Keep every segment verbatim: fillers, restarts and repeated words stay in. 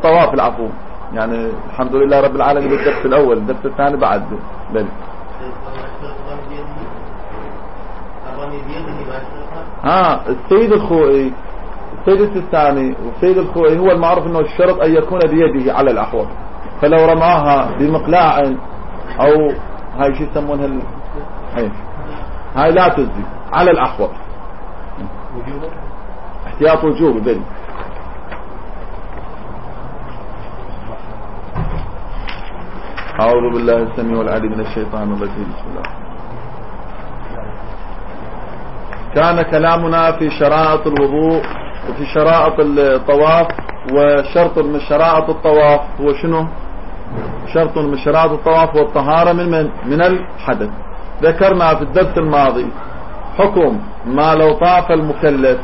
الطواف العفو، يعني الحمد لله رب العالمين بالدرس الأول، الدرس الثاني بعد بل ها السيد الخوئي السيد السيستاني والسيد الخوئي هو المعروف انه الشرط ان يكون بيده على الأحوط، فلو رماها بمقلاع او هاي شو يسمونها ال... هاي هاي لا تجزي على الأحوط احتياط وجوبي بل. أعوذ بالله السميع العليم من الشيطان الرجيم. بسم الله. كان كلامنا في شرائط الوضوء وفي شرائط الطواف، وشرط من شرائط الطواف هو شنو؟ شرط من شرائط الطواف والطهارة من من من الحدث. ذكرنا في الدرس الماضي حكم ما لو طاف المكلف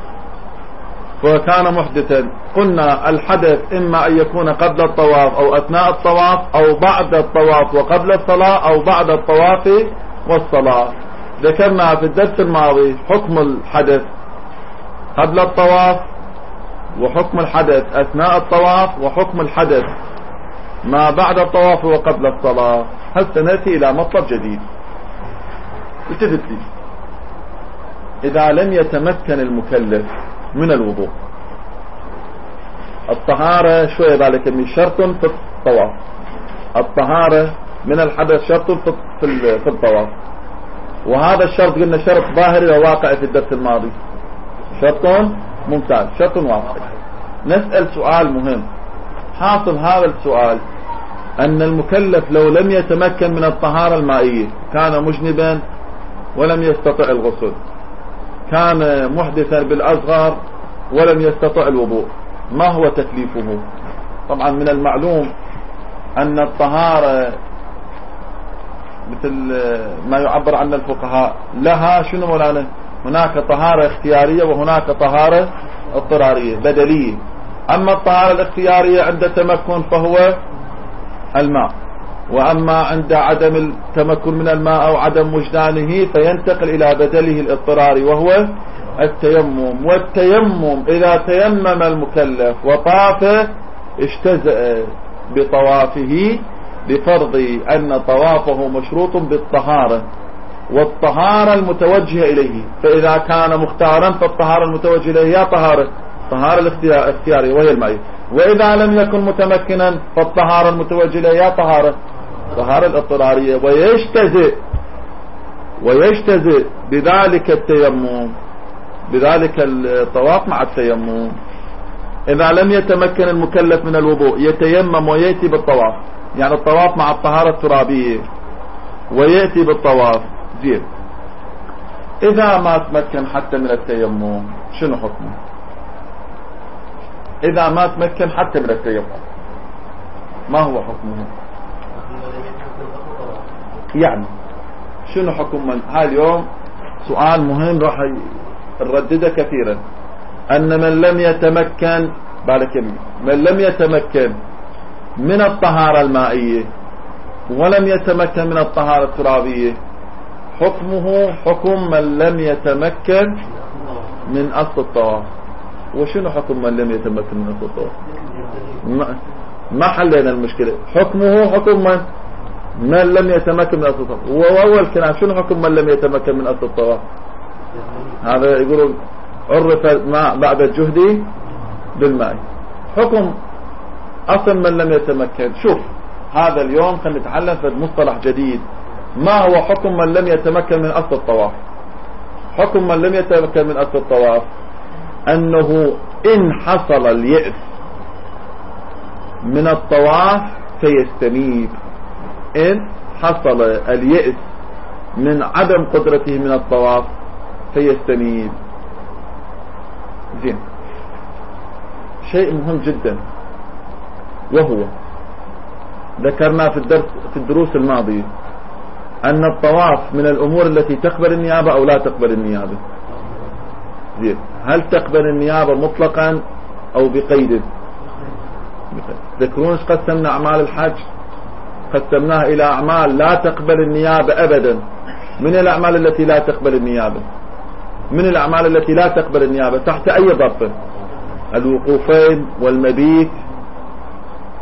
وكان محدثا، قلنا الحدث إما أن يكون قبل الطواف أو أثناء الطواف أو بعد الطواف وقبل الصلاة أو بعد الطواف والصلاة. ذكرنا في الدرس الماضي حكم الحدث قبل الطواف وحكم الحدث أثناء الطواف وحكم الحدث ما بعد الطواف وقبل الصلاة. هسه نأتي إلى مطلب جديد. التفت لي، إذا لم يتمكن المكلف من الوضوء، الطهارة شوية ذلك من شرط في الطواف، الطهارة من الحدث شرط في الطواف، وهذا الشرط قلنا شرط ظاهري وواقعي في الدرس الماضي، شرط ممتاز شرط واقعي. نسأل سؤال مهم، حاصل هذا السؤال أن المكلف لو لم يتمكن من الطهارة المائية، كان مجنبا ولم يستطع الغسل، كان محدثا بالأصغر ولم يستطع الوضوء، ما هو تكليفه؟ طبعا من المعلوم أن الطهارة مثل ما يعبر عنه الفقهاء لها شنو مولانا؟ هناك طهارة اختيارية وهناك طهارة اضطرارية بدلية. أما الطهارة الاختيارية عند تمكن فهو الماء، وأما عند عدم التمكن من الماء أو عدم وجدانه فينتقل إلى بدله الاضطراري وهو التيمم. والتيمم إذا تيمم المكلف وطاف اجتزأ بطوافه بفرض أن طوافه مشروط بالطهارة والطهارة المتوجهة إليه، فإذا كان مختارا فالطهارة المتوجهة إليه هي طهارة طهارة الاختيارية وهي المائية، وإذا لم يكن متمكنا فالطهارة المتوجهة إليه هي طهارة طهارة الاضطرارية. ويجتزئ ويجتزئ بذلك التيمم بذلك الطواف مع التيمم. إذا لم يتمكن المكلف من الوضوء يتيمم ويأتي بالطواف، يعني الطواف مع الطهارة الترابية ويأتي بالطواف زين. إذا ما تمكن حتى من التيمم شنو حكمه؟ إذا ما تمكن حتى من التيمم ما هو حكمه؟ يعني شنو حكم من هاي اليوم؟ سؤال مهم راح نردده كثيرا، أن من لم يتمكن بارك من لم يتمكن من الطهارة المائية ولم يتمكن من الطهارة الترابية حكمه حكم من لم يتمكن من أصل الطواف. وشنو حكم من لم يتمكن من أصل الطواف؟ ما حلينا المشكلة. حكمه حكم من من لم يتمكن من أصل الطواف. وأول كلام شنو حكم من لم يتمكن من أصل الطواف؟ هذا يقولون عرف ما بعد الجهد بالماء. حكم أصل من لم يتمكن. شوف هذا اليوم خلينا نتعلم في مصطلح جديد، ما هو حكم من لم يتمكن من أصل الطواف؟ حكم من لم يتمكن من أصل الطواف أنه إن حصل اليأس من الطواف فيستنيب. إن حصل اليأس من عدم قدرته من الطواف فيستنيب. زين، شيء مهم جدا وهو ذكرنا في الدرس في الدروس الماضية أن الطواف من الأمور التي تقبل النيابة أو لا تقبل النيابة. زين، هل تقبل النيابة مطلقا أو بقيد؟ ذكرون قسمنا أعمال الحج، قسمناها إلى أعمال لا تقبل النيابة أبدا. من الأعمال التي لا تقبل النيابة؟ من الأعمال التي لا تقبل النيابة تحت أي ضرب؟ الوقوفين والمبيت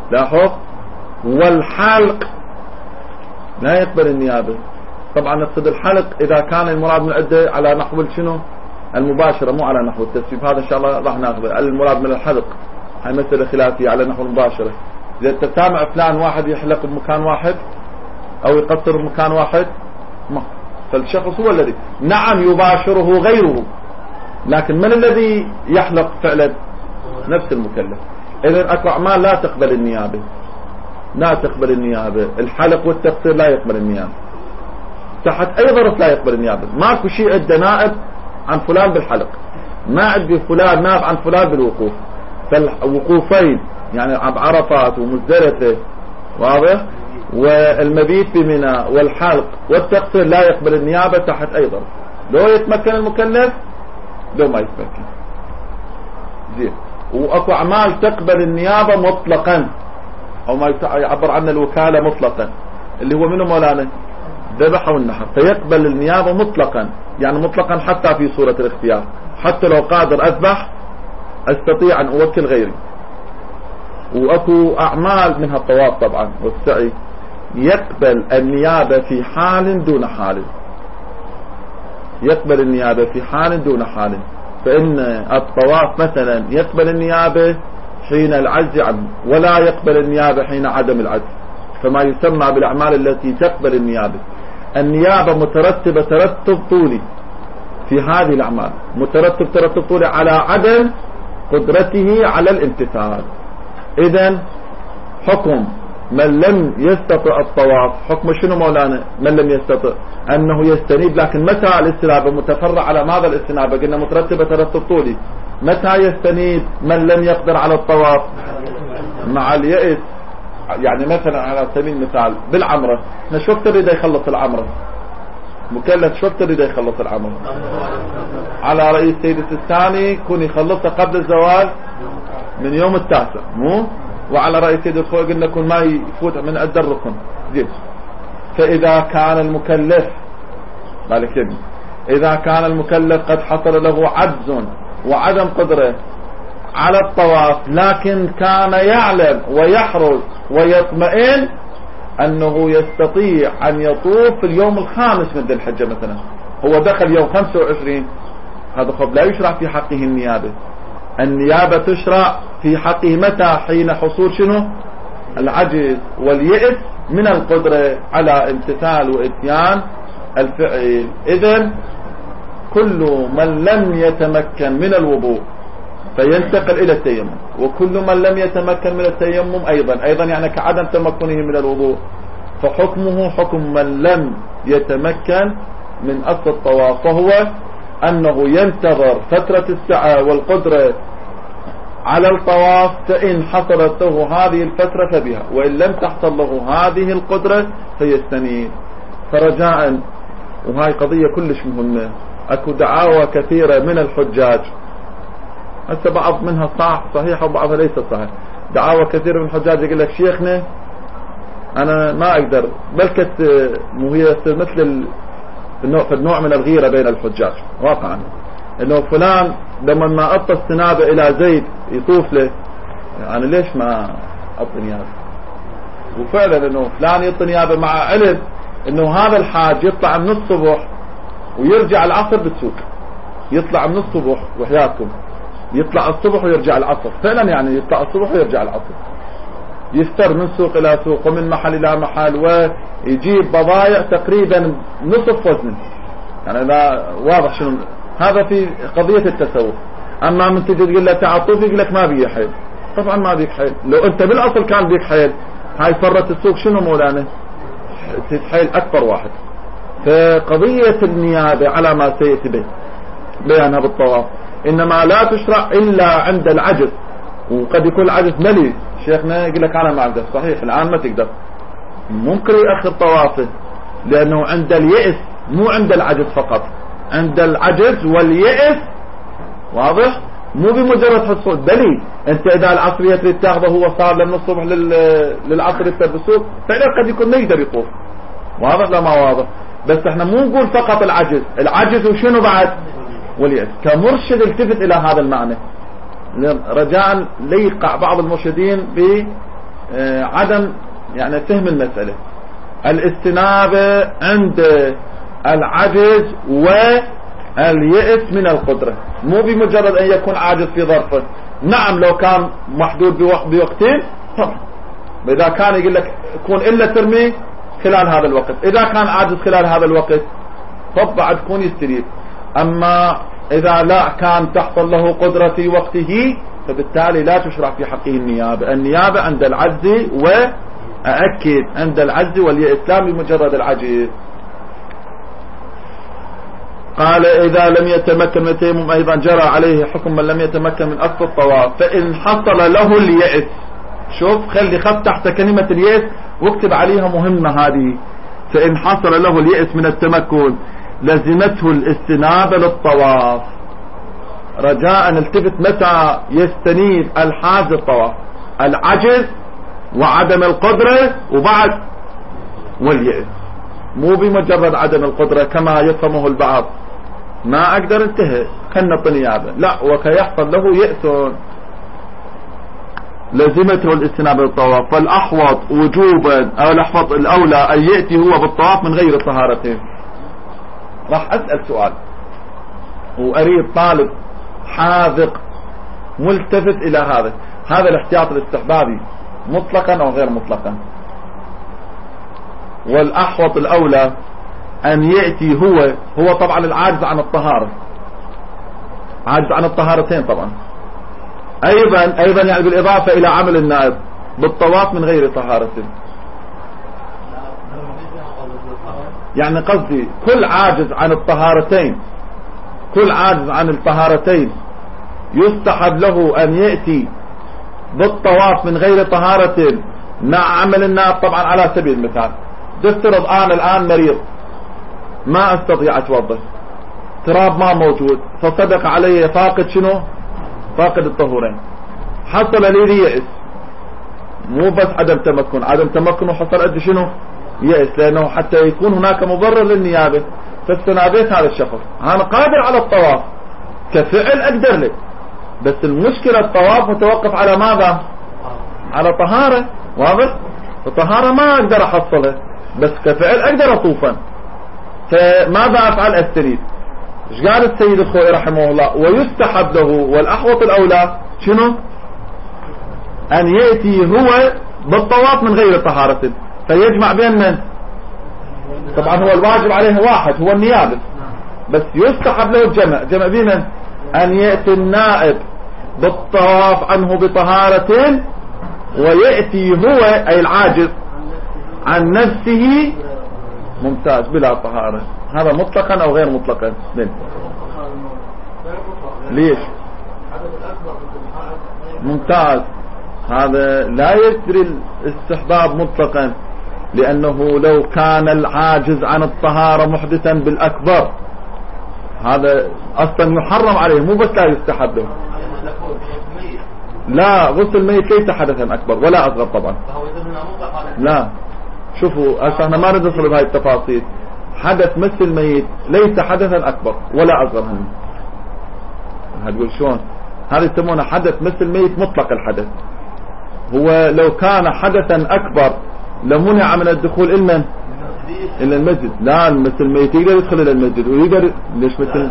لاحظ. والحلق لا يقبل النيابة. طبعا نقصد الحلق إذا كان المراد من العدة على نحو شنو المباشرة مو على نحو التسويف. هذا إن شاء الله راح ناخذه. المراد من الحلق هاي مسألة خلافية على نحو المباشرة. إذا تسامع فلان واحد يحلق بمكان واحد أو يقصر بمكان واحد ما، فالشخص هو الذي نعم يباشره غيره، لكن من الذي يحلق فعلا؟ نفس المكلف. إذن أكو أعمال لا تقبل النيابة، لا تقبل النيابة. الحلق والتقصير لا يقبل النيابة. تحت أي ظرف لا يقبل النيابة. ماكو شيء عندنا نائب عن فلان بالحلق، ما عندي فلان نائب عن فلان بالوقوف. فالوقوفين يعني عرفات ومزدلفة واضح والمبيت بمنى والحلق والتقصير لا يقبل النيابة تحت أي ظرف، لو يتمكن المكلف لو ما يتمكن. زين. واكو اعمال تقبل النيابة مطلقا او ما يعبر عنها الوكالة مطلقا، اللي هو منه مولانا ذبح والنحر، فيقبل النيابة مطلقا، يعني مطلقا حتى في صورة الاختيار. حتى لو قادر اذبح استطيع ان اوكل غيري. واكو اعمال منها الطواف طبعا والسعي يقبل النيابة في حال دون حال، يقبل النيابة في حال دون حال. فإن الطواف مثلا يقبل النيابة حين العجز عنه، ولا يقبل النيابة حين عدم العجز. فما يسمى بالأعمال التي تقبل النيابة، النيابة مترتبة ترتب طولي في هذه الأعمال، مترتب ترتب طولي على عدم قدرته على الامتثال. إذن حكم من لم يستطع الطواف حكم شنو مولانا؟ من لم يستطع أنه يستنيب. لكن متى الاستنابة؟ متفرع على ماذا الاستنابة؟ قلنا مترتبة ترتب طولي. متى يستنيب من لم يقدر على الطواف؟ مع اليئس. يعني مثلا على سبيل المثال بالعمرة، احنا شو وقت يريد يخلص العمرة؟ مكلف شو وقت يريد يخلص العمرة؟ على رئيس سيد الثاني يكون يخلصها قبل الزواج من يوم التاسع، مو؟ وعلى رأي سيد الخوي قلنا يكون ما يفوت من أدى الركن. زين. فإذا كان المكلف مالك إذا كان المكلف قد حصل له عجز وعدم قدرة على الطواف، لكن كان يعلم ويحرص ويطمئن أنه يستطيع أن يطوف في اليوم الخامس من ذي الحجة مثلا، هو دخل يوم خمسة وعشرين، هذا خب لا يشرع في حقه النيابة. النيابة تشرع في حقه متى؟ حين حصول شنو؟ العجز واليئس من القدرة على امتثال واتيان الفعل. إذن كل من لم يتمكن من الوضوء فينتقل إلى التيمم، وكل من لم يتمكن من التيمم أيضا أيضا يعني كعدم تمكنه من الوضوء، فحكمه حكم من لم يتمكن من أصل الطواف، فهو أنه ينتظر فترة السعة والقدرة على الطواف، فإن حصلت له هذه الفترة فبها، وإن لم تحصل له هذه القدرة فيستنيب. فرجاء، وهاي قضية كلش مهمة، أكو دعاوى كثيرة من الحجاج، هسه بعض منها صح صحيح وبعضها ليس صحيح. دعاوى كثيرة من الحجاج يقول لك شيخنا أنا ما أقدر، بلكت مو هي مثل النوع في النوع من الغيرة بين الحجاج واقعا، انه فلان لما ما اعطى استنابه الى زيد يطوف له، يعني ليش ما اعطي نيابه؟ وفعلا انه فلان يعطي نيابه مع علم انه هذا الحاج يطلع من الصبح ويرجع العصر بالسوق، يطلع من الصبح وحياتكم يطلع الصبح ويرجع العصر، فعلا يعني يطلع الصبح ويرجع العصر، يفتر من سوق الى سوق ومن محل الى محل، ويجيب بضائع تقريبا نصف وزنه. يعني لا واضح شنو هذا في قضية التسوق. اما من تجي تقول له تعال طوف يقول لك ما بي حيل، طبعا ما بيك حيل، لو انت بالاصل كان بيك حيل هاي فرت السوق شنو مولانا؟ تتحيل اكبر واحد. فقضية النيابة على ما سيأتي بيانها بالطواف انما لا تشرع الا عند العجز، وقد يكون العجز ملي. شيخنا يقول لك انا ما اقدر، صحيح الان ما تقدر، ممكن يأخر طوافه لانه عند اليئس مو عند العجز فقط، عند العجز واليئس، واضح؟ مو بمجرد حصول، بلي انت اذا العصرية تريد تاخذه هو صار من الصبح للعصر يفتر بالسوق، فعلا قد يكون ما يقدر يطوف. واضح لا ما واضح؟ بس احنا مو نقول فقط العجز، العجز وشنو بعد؟ واليئس. كمرشد التفت الى هذا المعنى، رجاء لا يقع بعض المرشدين عدم يعني فهم المسألة. الاستنابة عند العجز واليئس من القدرة، مو بمجرد ان يكون عاجز في ظرفه. نعم لو كان محدود بوقتين طبعا، اذا كان يقول لك يكون الا ترمي خلال هذا الوقت، اذا كان عاجز خلال هذا الوقت طبعا تكون يستريب. اما اذا لا كان تحصل له قدرة في وقته فبالتالي لا تشرع في حقه النيابة. النيابة عند العجز، وأأكد عند العجز واليأس لا بمجرد العجز. قال إذا لم يتمكن من التيمم أيضا جرى عليه حكم من لم يتمكن من أصل الطواف فإن حصل له اليأس. شوف خلي خط تحت كلمة اليأس واكتب عليها مهمة هذه. فإن حصل له اليأس من التمكن لزمته الاستنابة للطواف. رجاء نلتفت متى يستنيب الحاج الطواف: العجز وعدم القدرة وبعد واليأس، مو بمجرد عدم القدرة كما يفهمه البعض. ما اقدر انتهي خلنا نيابة، لا وكيحصل له يأس لزمته الاستنابة للطواف. فالأحوط وجوبا او الأحوط الأولى أن يأتي هو بالطواف من غير طهارته. راح أسأل سؤال وأريد طالب حاذق ملتفت إلى هذا. هذا الاحتياط الاستحبابي مطلقا أو غير مطلقا؟ والأحوط الأولى أن يأتي هو هو طبعا العاجز عن الطهارة، عاجز عن الطهارتين طبعا. أيضا أيضا يعني بالإضافة إلى عمل النائب بالطواف من غير طهارة. يعني قصدي كل عاجز عن الطهارتين، كل عاجز عن الطهارتين يستحب له أن يأتي بالطواف من غير طهارة مع عمل النائب. طبعا على سبيل المثال تفترض أنا الآن مريض ما أستطيع أتوضأ، تراب ما موجود، فصدق علي فاقد شنو؟ فاقد الطهورين. حصل لي يأس، مو بس عدم تمكن، عدم تمكن وحصل عندي شنو؟ يأس، لأنه حتى يكون هناك مبرر للنيابة. فاستنابيت هذا الشخص، أنا قادر على الطواف كفعل أقدر له، بس المشكلة الطواف متوقف على ماذا؟ على طهارة، واضح؟ الطهارة ما أقدر أحصلها، بس كفعل أقدر أطوفا. فماذا أفعل؟ أستنيب. ايش قال السيد الخوئي رحمه الله؟ ويستحب له والأحوط الأولى شنو؟ أن يأتي هو بالطواف من غير طهارة، فيجمع بين من؟ طبعا هو الواجب عليه واحد هو النيابة، بس يستحب له الجمع. جمع بين أن يأتي النائب بالطواف عنه بطهارة، ويأتي هو أي العاجز عن نفسه ممتاز بلا طهارة. هذا مطلقا أو غير مطلقا؟ من ليش؟ ممتاز. هذا لا يجري الاستحباب مطلقا، لأنه لو كان العاجز عن الطهارة محدثا بالأكبر هذا أصلا يحرم عليه، مو بس لا يستحب له. لا، غسل الميت ليس حدثا أكبر ولا أصغر طبعا. لا شوفوا احنا ما ندخل بهاي التفاصيل. حدث مثل الميت ليس حدثا أكبر ولا أصغر. هم هتقول شلون؟ هذا يسمونه حدث مثل الميت مطلق الحدث. هو لو كان حدثا أكبر لمنع من الدخول إلا إلى المسجد. لا، مثل الميت يقدر يدخل إلى المسجد ويقدر. ليش مثل؟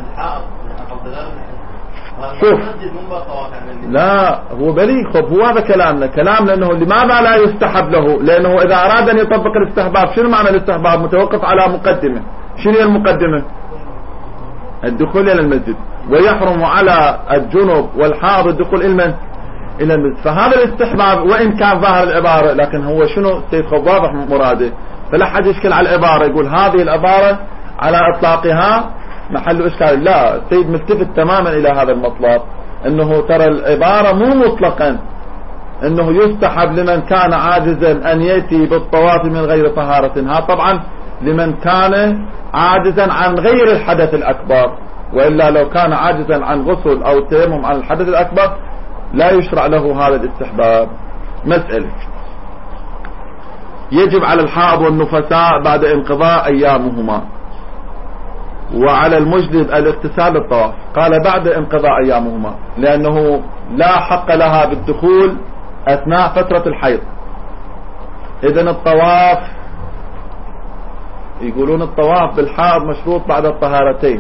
شوف لا هو بلي خب هو هذا كلامنا كلامنا انه لماذا لا يستحب له؟ لانه اذا اراد ان يطبق الاستحباب، شنو معنى الاستحباب؟ متوقف على مقدمة. شنو هي المقدمة؟ الدخول الى المسجد، ويحرم على الجنب والحاضر الدخول الى الى المسجد. فهذا الاستحباب وان كان ظاهر العبارة، لكن هو شنو السيد خب واضح مراده. فلا حد يشكل على العبارة يقول هذه العبارة على اطلاقها محل اشكال. لا، السيد ملتفت تماما الى هذا المطلب، انه ترى العبارة مو مطلقا انه يستحب لمن كان عاجزا ان يأتي بالطواف من غير طهارة. ها طبعا لمن كان عاجزا عن غير الحدث الاكبر، وإلا لو كان عاجزا عن غسل او تيمم عن الحدث الاكبر لا يشرع له هذا الاستحباب. مسألة: يجب على الحائض والنفساء بعد انقضاء ايامهما، وعلى المجدد الاغتسال للطواف. قال بعد انقضاء ايامهما، لانه لا حق لها بالدخول اثناء فترة الحيض، إذن الطواف يقولون الطواف بالحائض مشروط بعد الطهارتين.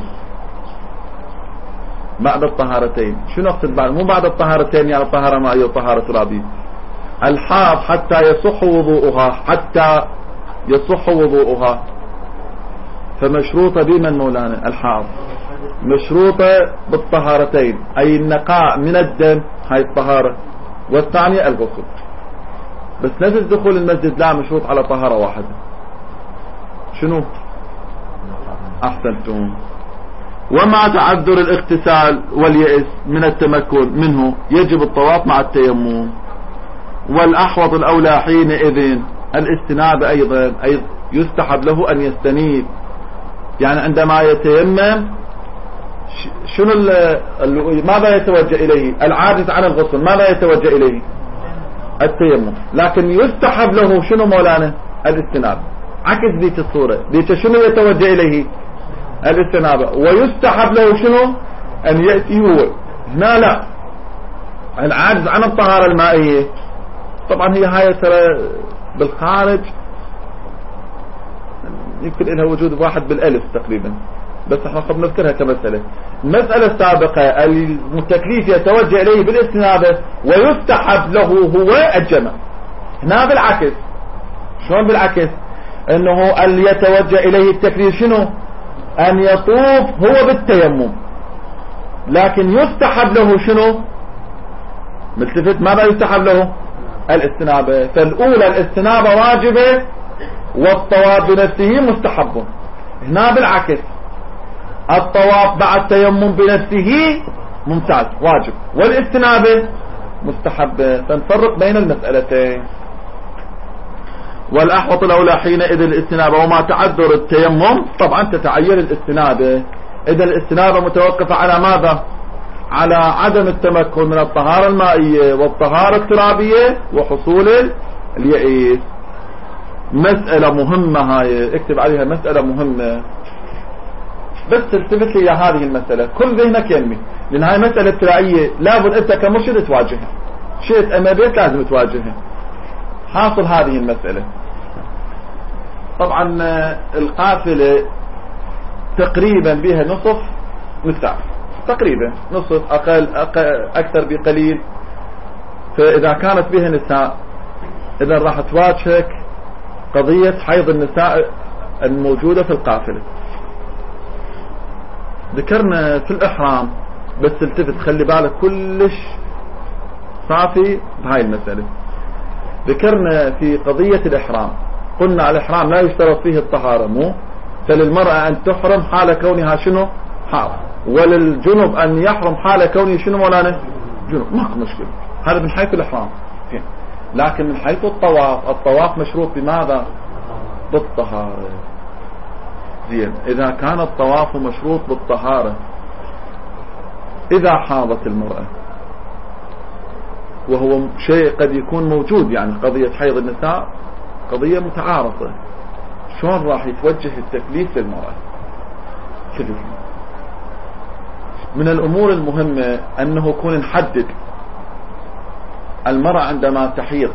بعد الطهارتين شنو نقصد بعد؟ مو بعد الطهارتين يعني طهارة مائية وطهارة ترابية. الحائض حتى يصح وضوءها حتى يصح وضوءها فمشروطة بمن مولانا؟ الحائض مشروطة بالطهارتين، أي النقاء من الدم هاي الطهارة، والثانية الغسل. بس نزل دخول المسجد لا مشروط على طهارة واحدة. شنو؟ أحسنتم. ومع تعذر الاغتسال واليأس من التمكن منه يجب الطواف مع التيمم. والأحوط الأولى حينئذ الاستناب أيضا، أي يستحب له أن يستنيب. يعني عندما يتيمم شنو ماذا يتوجه إليه؟ العاجز عن الغسل ماذا يتوجه إليه؟ التيمم. لكن يستحب له شنو مولانا؟ الاستناب. عكس ذيك الصورة، ذيك شنو يتوجه إليه؟ الاستنابة. ويستحب له شنو؟ أن يأتي هو. هنا لا، العاجز عن الطهارة المائية. طبعا هي هاي ترى بالخارج يمكن لها وجود واحد بالألف تقريبا، بس احنا خب نذكرها كمسألة. المسألة السابقة المتكليف يتوجه إليه بالاستنابة ويستحب له هو الجمع. هنا بالعكس. شلون بالعكس؟ انه اللي يتوجه إليه التكليف شنو؟ أن يطوف هو بالتيمم، لكن يستحب له شنو؟ ملتفت. ماذا يستحب له؟ الاستنابة. فالأولى الاستنابة واجبة والطواف بنفسه مستحب. هنا بالعكس، الطواف بعد تيمم بنفسه ممتاز واجب، والاستنابة مستحبة. فنفرق بين المسألتين. والأحوط الأولى حينئذ الاستنابة. وما تعذر التيمم طبعا تتعين الاستنابة. إذا الاستنابة متوقفة على ماذا؟ على عدم التمكن من الطهارة المائية والطهارة الترابية وحصول اليئيس. مسألة مهمة هاي، اكتب عليها مسألة مهمة، بس التفت لي هذه المسألة كل ذهنك ينمي، لأن هاي مسألة ابتدائية لابد أنت كمرشد تواجهها، شئت أما بيت لازم تواجهها. حاصل هذه المسألة طبعا القافلة تقريبا بها نصف نساء، تقريبا نصف أقل, أقل أكثر بقليل. فإذا كانت بها نساء إذا راح تواجهك قضية حيض النساء الموجودة في القافلة. ذكرنا في الإحرام، بس التفت خلي بالك كلش صافي بهاي المسألة. ذكرنا في قضية الإحرام قلنا الإحرام لا يشترط فيه الطهارة، مو فللمرأة أن تحرم حال كونها شنو؟ حار، وللجنب أن يحرم حال كونه شنو مولانا؟ جنب. ماكو مشكلة، هذا من حيث الإحرام. لكن من حيث الطواف، الطواف مشروط بماذا؟ بالطهارة. زين، إذا كان الطواف مشروط بالطهارة، إذا حاضت المرأة وهو شيء قد يكون موجود، يعني قضية حيض النساء قضية متعارضة، شلون راح يتوجه التكليف للمرأة؟ كذلك من الأمور المهمة أنه يكون نحدد المرأة عندما تحيض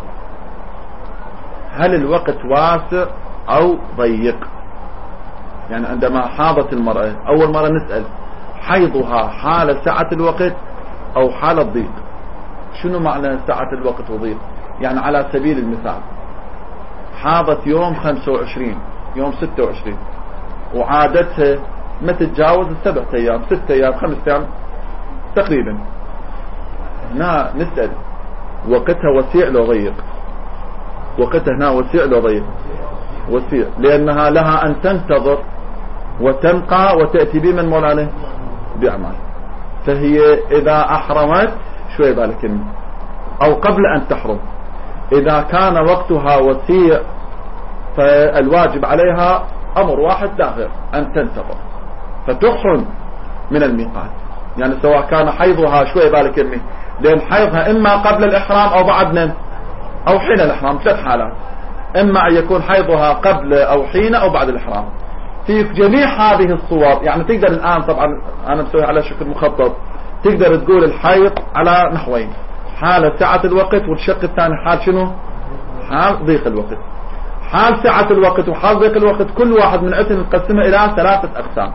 هل الوقت واسع أو ضيق. يعني عندما حاضت المرأة أول مرة نسأل حيضها حال سعة الوقت أو حال الضيق. شنو معنى سعة الوقت وضيق؟ يعني على سبيل المثال حاضت يوم خمسة وعشرين، يوم ستة وعشرين، وعادتها ما تتجاوز السبع أيام، ستة أيام، خمسة أيام تقريبا. هنا نسأل وقتها وسيع لو ضيق؟ وقتها هنا وسيع لو ضيق؟ وسيع، لأنها لها أن تنتظر وتنقى وتأتي بمن مولانا؟ بأعمال. فهي إذا أحرمت شوي بالك أو قبل أن تحرم، إذا كان وقتها وسيع فالواجب عليها أمر واحد داخل، أن تنتظر فتحرم من الميقات. يعني سواء كان حيضها شوي بالك يمي، لأن حيضها إما قبل الإحرام أو بعد أو حين الإحرام، ثلاث حالات، إما أن يكون حيضها قبل أو حين أو بعد الإحرام. في جميع هذه الصور يعني تقدر الآن، طبعا أنا مسوي على شكل مخطط، تقدر تقول الحيض على نحوين: حالة سعة الوقت، والشق الثاني حال شنو؟ حال ضيق الوقت. حال سعة الوقت وحال ضيق الوقت كل واحد من عندنا نقسمه إلى ثلاثة أقسام: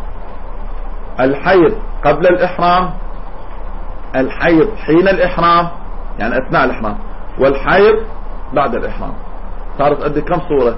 الحيض قبل الإحرام، الحيض حين الإحرام يعني أثناء الإحرام، والحيض بعد الإحرام. صارت عندي كم صورة؟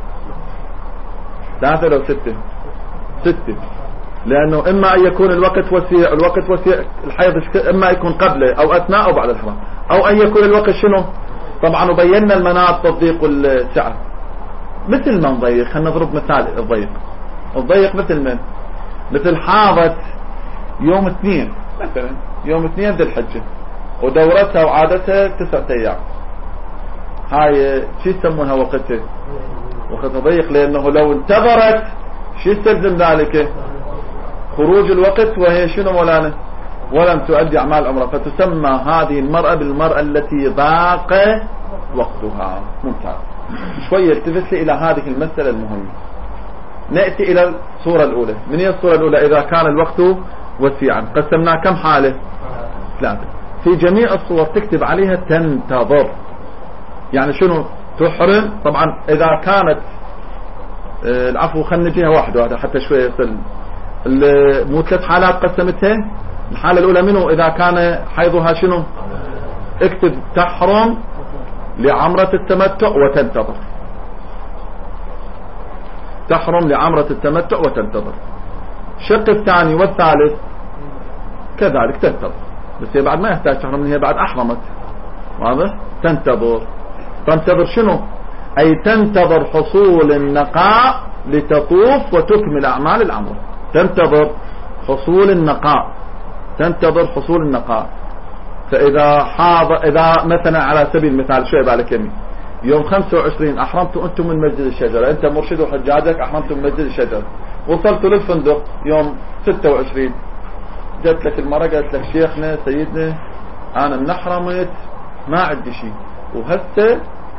ثلاثة لو ستة؟ ستة، لأنه إما أن يكون الوقت وسيع، الوقت وسيع الحيض إما يكون قبله أو أثناء أو بعد الإحرام، أو أن يكون الوقت شنو؟ طبعا وبينا المناط تضيق والسعة. مثل ما نضيق، خلينا نضرب مثال الضيق. الضيق مثل من؟ مثل حاضت يوم اثنين مثلا، يوم اثنين ذي الحجة ودورتها وعادتها تسعة أيام، هاي شو يسمونها وقتها؟ وقت ضيق، لأنه لو انتظرت شو يستلزم ذلك؟ خروج الوقت وهي شنو مولانا؟ ولم تؤدي أعمال عمرها، فتسمى هذه المرأة بالمرأة التي ضاق وقتها. ممتاز. شوية التفت إلى هذه المسألة المهمة. نأتي إلى الصورة الأولى. من هي الصورة الأولى؟ إذا كان الوقت وسيعا قسمنا كم حالة؟ ثلاثة. في جميع الصور تكتب عليها تنتظر. يعني شنو؟ تحرم. طبعا إذا كانت آه العفو خلنا نجيها واحد واحدة حتى شوية يصل. مو ثلاث حالات قسمتها. الحالة الأولى منه إذا كان حيضها شنو؟ اكتب تحرم لعمرة التمتع وتنتظر. تحرم لعمرة التمتع وتنتظر. الشق الثاني والثالث كذلك تنتظر، بس هي بعد ما يحتاج تحرم، هي بعد أحرمت. واضح؟ تنتظر. تنتظر شنو؟ أي تنتظر حصول النقاء لتطوف وتكمل أعمال العمرة. تنتظر حصول النقاء، تنتظر حصول النقاء. فإذا حاض إذا مثلا على سبيل المثال شوي بالك يمي، يوم خمسة وعشرين أحرمتوا أنتم من مسجد الشجرة، أنت مرشد وحجاجك أحرمتم من مسجد الشجرة، وصلتوا للفندق يوم ستة وعشرين، جت لك المرة قالت لك شيخنا سيدنا أنا من أحرمت ما عندي شيء، وهسه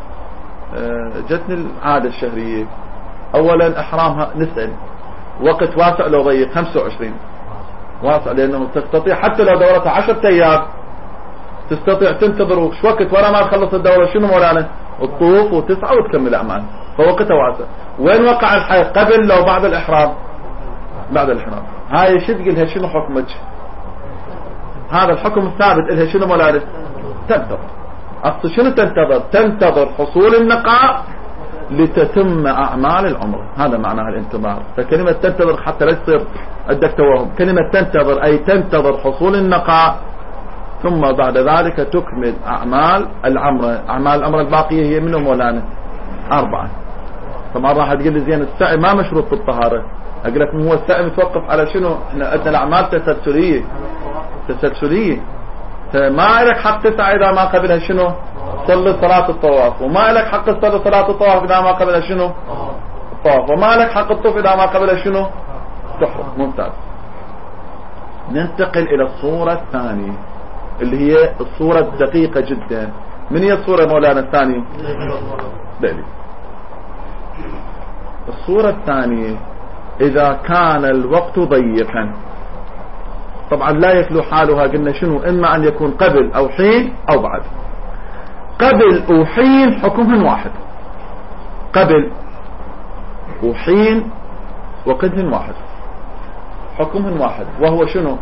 جتني العادة الشهرية. أولا إحرامها نسأل وقت واسع لو ضيق؟ خمسة وعشرين واسع، لأنه تستطيع حتى لو دورتها عشرة أيام تستطيع تنتظر وش وقت ورا ما تخلص الدورة شنو مولانا؟ الطوف وتسعى وتكمل أعمال، فوقتها واسع. وين وقع الحيض؟ قبل لو بعد الإحرام؟ بعد الإحرام. هاي شو تقولها؟ شنو حكمك؟ هذا الحكم الثابت إلها شنو مولانا؟ تنتظر. أصل شنو تنتظر؟ تنتظر حصول النقاء لتتم أعمال العمر، هذا معناها الانتظار. فكلمة تنتظر حتى لا يصير عندك توهم، كلمة تنتظر أي تنتظر حصول النقاء، ثم بعد ذلك تكمل أعمال العمرة. أعمال العمرة الباقية هي منهم مولانا أربعة. طبعا راح تقول لي زين السعي ما مشروط بالطهارة، أقول لك هو السعي متوقف على شنو؟ احنا عندنا الأعمال تسلسلية تسلسلية، فما لك حق تسعى إذا ما قبلها شنو؟ صلي صلاة الطواف، وما لك حق تصلي صلاة الطواف إذا ما قبلها شنو؟ الطواف، وما لك حق الطوف إذا ما قبلها شنو؟ تحرم. ممتاز. ننتقل إلى الصورة الثانية اللي هي الصورة الدقيقة جدا. من هي الصورة مولانا الثانية؟ دليل. الصورة الثانية إذا كان الوقت ضيقا، طبعا لا يخلو حالها قلنا شنو؟ إما أن يكون قبل أو حين أو بعد. قبل وحين حكمهن واحد، قبل وحين وقتهن واحد، حكمهن واحد، وهو شنو؟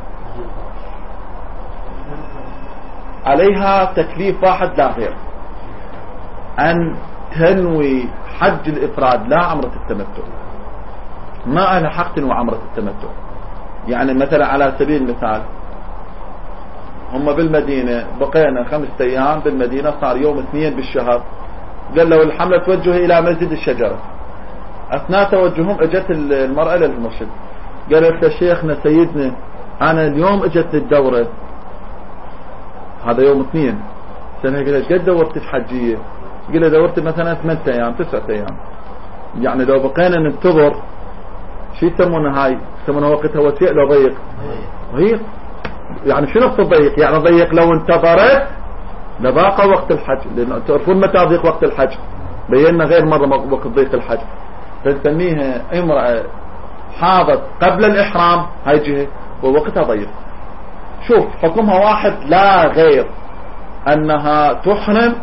عليها تكليف واحد لا غير، أن تنوي حج الإفراد لا عمرة التمتع. ما لها حق تنوي عمرة التمتع. يعني مثلا على سبيل المثال هم بالمدينة بقينا خمسة أيام بالمدينة، صار يوم اثنين بالشهر، قال له الحملة توجه إلى مسجد الشجرة. أثناء توجههم اجت المرأة للمرشد قالت له شيخنا سيدنا أنا اليوم اجت للدورة، هذا يوم اثنين سنة، قالت قد دورت الحجية؟ قال له دورت مثلا ثمانية أيام تسعة أيام. يعني لو بقينا ننتظر شو يسمونها؟ هاي يسمونها وقتها وسيع لو ضيق. ضيق يعني شنو ضيق؟ يعني ضيق لو انتظرت لباقى وقت الحج، لأن تعرفون متى ضيق وقت الحج؟ بينا غير مرة وقت ضيق الحج، فنسميها امرأة حاضت قبل الإحرام، هاي جهة ووقتها ضيق. شوف حكمها واحد لا غير، أنها تحرم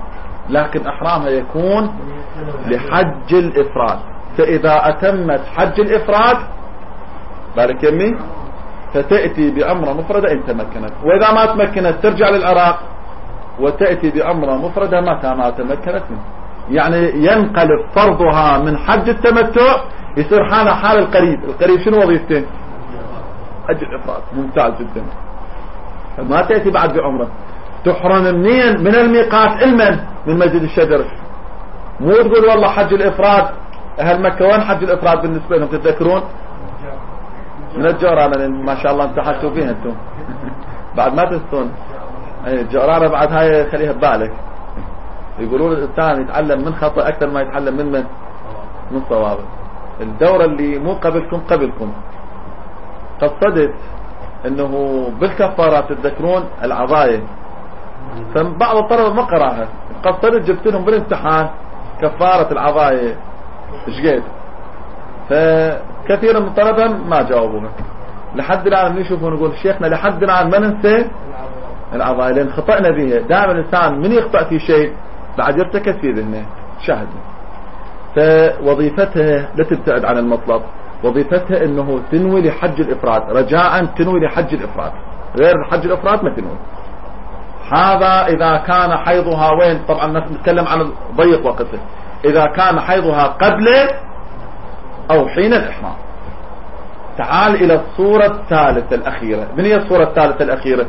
لكن احرامها يكون لحج الافراد. فاذا اتمت حج الافراد بالك يمي فتأتي بعمرة مفردة ان تمكنت، واذا ما تمكنت ترجع للعراق وتأتي بعمرة مفردة متى ما تمكنت منه. يعني ينقلب فرضها من حج التمتع يصير حالها حال القريب. القريب شنو وظيفته؟ حج الافراد. ممتاز جدا. ما تأتي بعد بعمرة، تحرم منين؟ من الميقات المن من مسجد الشجر. مو تقول والله حج الافراد اهل مكة وين حج الافراد بالنسبة لهم تتذكرون؟ من الجورانة ما شاء الله انت حجتوا فيها انتم بعد ما تنسون. اي الجورانة بعد هاي خليها ببالك. يقولون الانسان يتعلم من خطأ اكثر ما يتعلم من من من صواب. الدورة اللي مو قبلكم قبلكم قصدت انه بالكفارات تتذكرون العضايا، فبعض الطلبة ما قراها، قصدت جبت لهم بالامتحان كفارة العضايا ايش قد، فكثير من الطلبة ما جاوبوها. لحد الان نشوفه نقول شيخنا لحد الان ما ننسى العضايا لان خطأنا بها. دائما الانسان من يخطأ في شيء بعد يرتكز في ذهنه شاهدنا. فوظيفتها لا تبتعد عن المطلب، وظيفتها انه تنوي لحج الافراد، رجاء تنوي لحج الافراد، غير حج الافراد ما تنوي. هذا اذا كان حيضها وين؟ طبعا نتكلم عن ضيق وقته. اذا كان حيضها قبل او حين الاحرام. تعال الى الصورة الثالثة الاخيرة. من هي الصورة الثالثة الاخيرة؟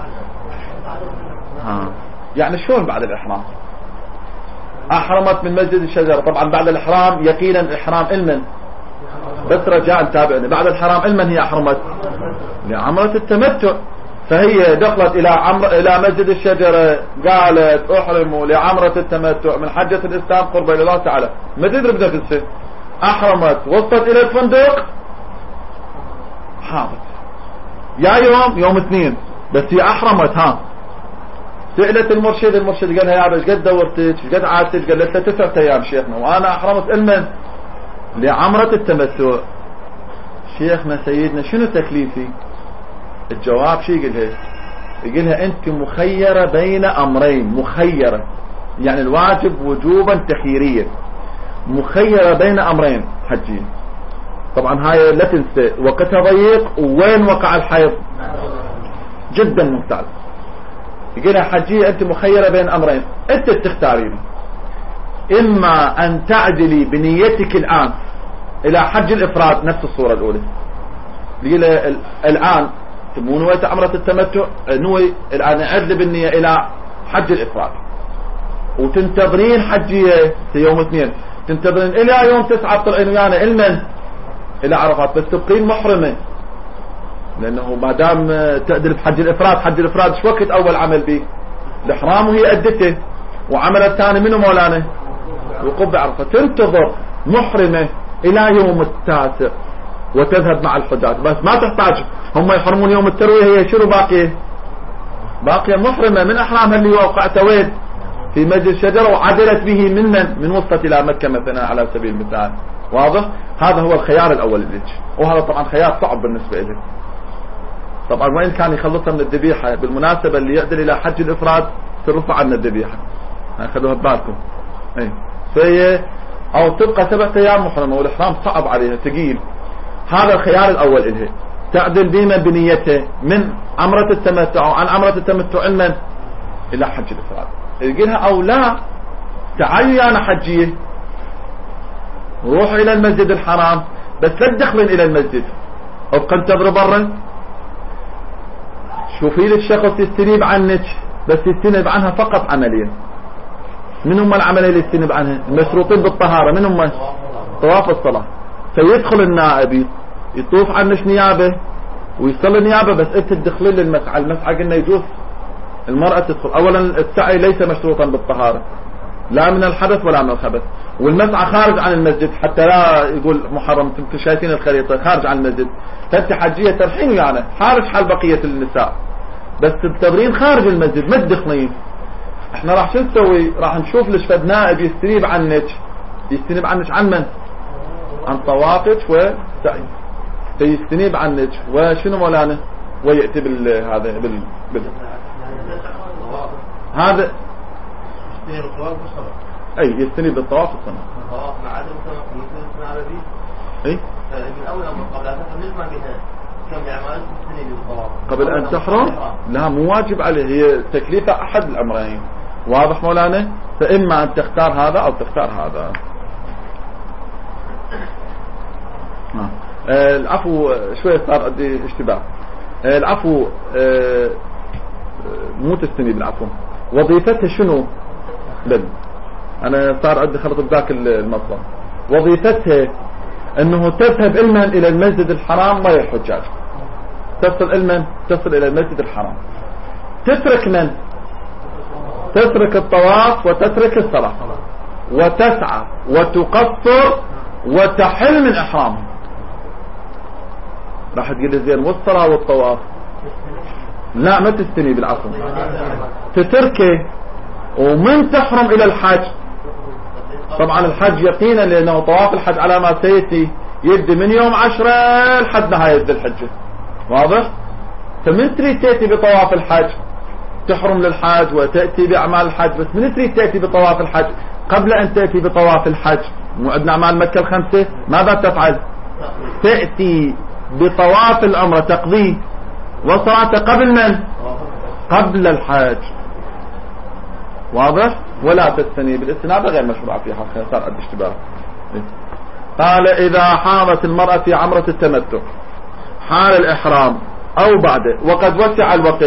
ها يعني شلون بعد الاحرام؟ احرمت من مسجد الشجرة. طبعا بعد الاحرام يقينا الاحرام المن، بس رجاء تابعني، بعد الحرام المن هي احرمت لعمرة التمتع. فهي دخلت الى عمر الى مسجد الشجرة قالت احرم لعمرة التمتع من حجة الاسلام قرب الى الله تعالى. ما تدري بنفسها احرمت، وصلت الى الفندق حاضر يا يوم يوم اثنين، بس هي احرمت. ها سألت المرشد، المرشد قال لها يا ايش قد دورتك ايش قد عادتك؟ قالت له تسعة ايام شيخنا وانا احرمت المن لعمرة التمتع. شيخنا سيدنا شنو تكليفي؟ الجواب شي يقولها؟ يقولها انت مخيرة بين امرين. مخيرة يعني الواجب وجوبا تخييريا، مخيرة بين امرين حجين. طبعا هاي لا تنسى وقتها ضيق وين وقع الحيض جدا ممتاز. يقولها حجية انت مخيرة بين امرين، انت تختارين اما ان تعدلي بنيتك الان الى حج الافراد نفس الصورة الاولى. يقولها الان مو نويت عمرة التمتع، نوي الان عدل بالنية الى حج الافراد وتنتظرين حجية في يوم اثنين، تنتظرين الى يوم تسعة طلعين ويانا المن الى عرفات، بس تبقين محرمة لانه ما دام تعدل بحج الافراد. حج الافراد ايش وقت اول عمل به؟ الاحرام وهي ادته، وعمل الثاني منه مولانا وقوف بعرفة. تنتظر محرمة الى يوم التاسع وتذهب مع الحجاج، بس ما تحتاج هم يحرمون يوم التروية، هي شنو باقية؟ باقية محرمة من احرامها اللي وقعت وين؟ في مسجد الشجرة وعدلت به من من من وصلت الى مكة مثلا على سبيل المثال. واضح؟ هذا هو الخيار الاول لك، وهذا طبعا خيار صعب بالنسبة لك. طبعا وين كان يخلصها من الذبيحة بالمناسبة اللي يعدل الى حج الافراد ترفع عنا الذبيحة، خلوها ببالكم. اي فهي او تبقى سبعة ايام محرمة والاحرام صعب عليها ثقيل. هذا الخيار الاول إلها، تعدل بما بنيته من عمرة التمتع عن عمرة التمتع علما الى حج الافراد. يقولها او لا تعالي انا حجية روح الى المسجد الحرام بس لا تدخلين الى المسجد، ابقى انتظر برا شوفي لك شخص يستنيب عنك، بس يستنيب عنها فقط عمليا. من هم العملية اللي يستنيب عنها؟ المشروطين بالطهارة. من هم؟ طواف الصلاة. فيدخل النائب يطوف عنك نيابة ويصلي نيابة، بس انت تدخلين للمسعى. المسعى قلنا يجوز المرأة تدخل. اولا السعي ليس مشروطا بالطهارة لا من الحدث ولا من الخبث، والمسعى خارج عن المسجد حتى لا يقول محرم. انتم شايفين الخريطة خارج عن المسجد، فانت حجية ترحين يعني حارج حال بقية النساء، بس تنتظرين خارج المسجد ما تدخلين. احنا راح شو نسوي؟ راح نشوف لش فد نائب يستنيب عنك. يستنيب عنك عن من؟ عن طوافك وسعي. فيستنيب عنك وشنو مولانا ويأتي بالهذا بال... بال... هذا اي يستني بالطواف والسنة. الطواف مع عدم السنة على دي. اي. من اول امر قبل ان تحرم ما بها كم اعمال تستني بالطواف. قبل ان تحرم؟ لا مو واجب عليه، هي تكليفة احد الامرين. واضح مولانا؟ فاما ان تختار هذا او تختار هذا. آه العفو شوية صار عندي اشتباه. آه العفو آه مو تستني بالعفو، وظيفتها شنو؟ بل انا صار عندي خلط بذاك المصدر. وظيفتها انه تذهب علما الى المسجد الحرام وهي الحجاج، تصل علما تصل الى المسجد الحرام، تترك من؟ تترك الطواف وتترك الصلاة وتسعى وتقصر وتحل من احرامها. راح تقول لي زين والصلاة والطواف؟ لا ما تستني بالعفو، تتركه ومن تحرم الى الحج. طبعا الحج يقينا لانه طواف الحج على ما سيأتي يبدي من يوم عشرة لحد نهاية ذي الحجة. واضح؟ فمن تريد تأتي بطواف الحج تحرم للحج وتأتي بأعمال الحج، بس من تريد تأتي بطواف الحج قبل أن تأتي بطواف الحج مو عندنا أعمال مكة الخمسة، ماذا تفعل؟ تأتي بطواف العمرة تقضيه وصلاة قبل من؟ قبل الحج. واضح؟ ولا تستني بالاستنابة غير مشروع في حقها. صار عندي اشتباه. قال إذا حاضت المرأة في عمرة التمتع حال الإحرام أو بعده وقد وسع الوقت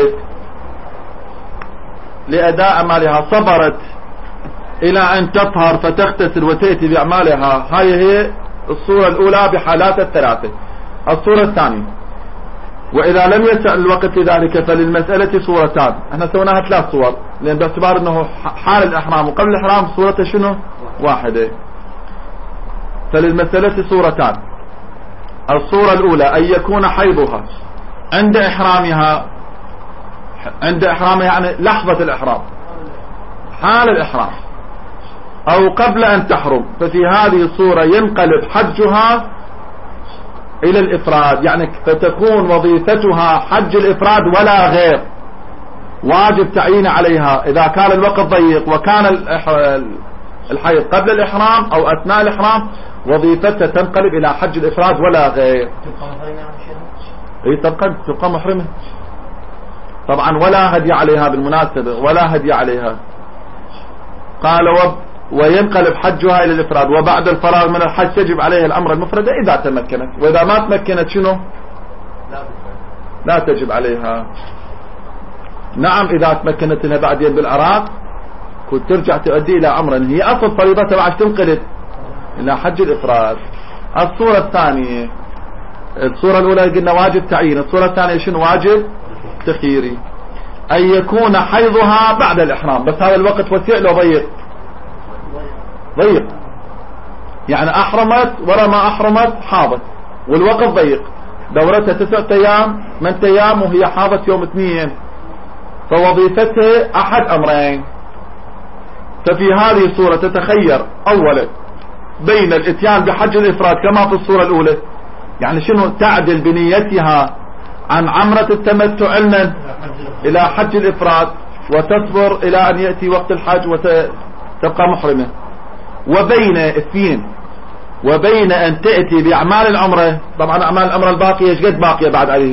لأداء أعمالها صبرت إلى أن تطهر فتغتسل وتأتي بأعمالها. هاي هي الصورة الأولى بحالات الثلاثة. الصورة الثانية وإذا لم يسع الوقت لذلك فللمسألة صورتان. احنا سويناها ثلاث صور لأن باعتبار أنه حال الإحرام وقبل الإحرام صورته شنو؟ واحدة. فللمسألة صورتان. الصورة الأولى أن يكون حيضها عند إحرامها، عند إحرامها يعني لحظة الإحرام حال الإحرام أو قبل أن تحرم، ففي هذه الصورة ينقلب حجها إلى الإفراد، يعني فتكون وظيفتها حج الإفراد ولا غير، واجب تعيين عليها إذا كان الوقت ضيق وكان الحيض قبل الإحرام أو أثناء الإحرام وظيفتها تنقلب إلى حج الإفراد ولا غير. اي تبقى تبقى محرمة طبعا، ولا هدي عليها بالمناسبة، ولا هدي عليها. قال وب وينقلب حجها إلى الإفراد، وبعد الفراغ من الحج تجب عليها الأمر المفردة إذا تمكنت، وإذا ما تمكنت شنو؟ لا تجب عليها. نعم إذا تمكنت لها بعدين بالعراق كنت ترجع تؤدي إلى أمر هي أصل فريضتها بعد تنقلب إلى حج الإفراد. الصورة الثانية، الصورة الأولى قلنا واجب تعيين، الصورة الثانية شنو؟ واجب تخييري. أن يكون حيضها بعد الإحرام، بس هذا الوقت وسيع لو ضيق؟ ضيق يعني أحرمت ورا ما أحرمت حاضت والوقت ضيق، دورتها تسعة أيام من أيام وهي حاضت يوم اثنين، فوظيفتها أحد أمرين. ففي هذه الصورة تتخير أولا بين الاتيان بحج الإفراد كما في الصورة الأولى، يعني شنو؟ تعدل بنيتها عن عمرة التمتع علما إلى حج الإفراد وتصبر إلى أن يأتي وقت الحج وتبقى محرمة، وبين اثنين وبين أن تأتي بأعمال العمرة. طبعا أعمال العمرة الباقية ايش قد باقية بعد عليه؟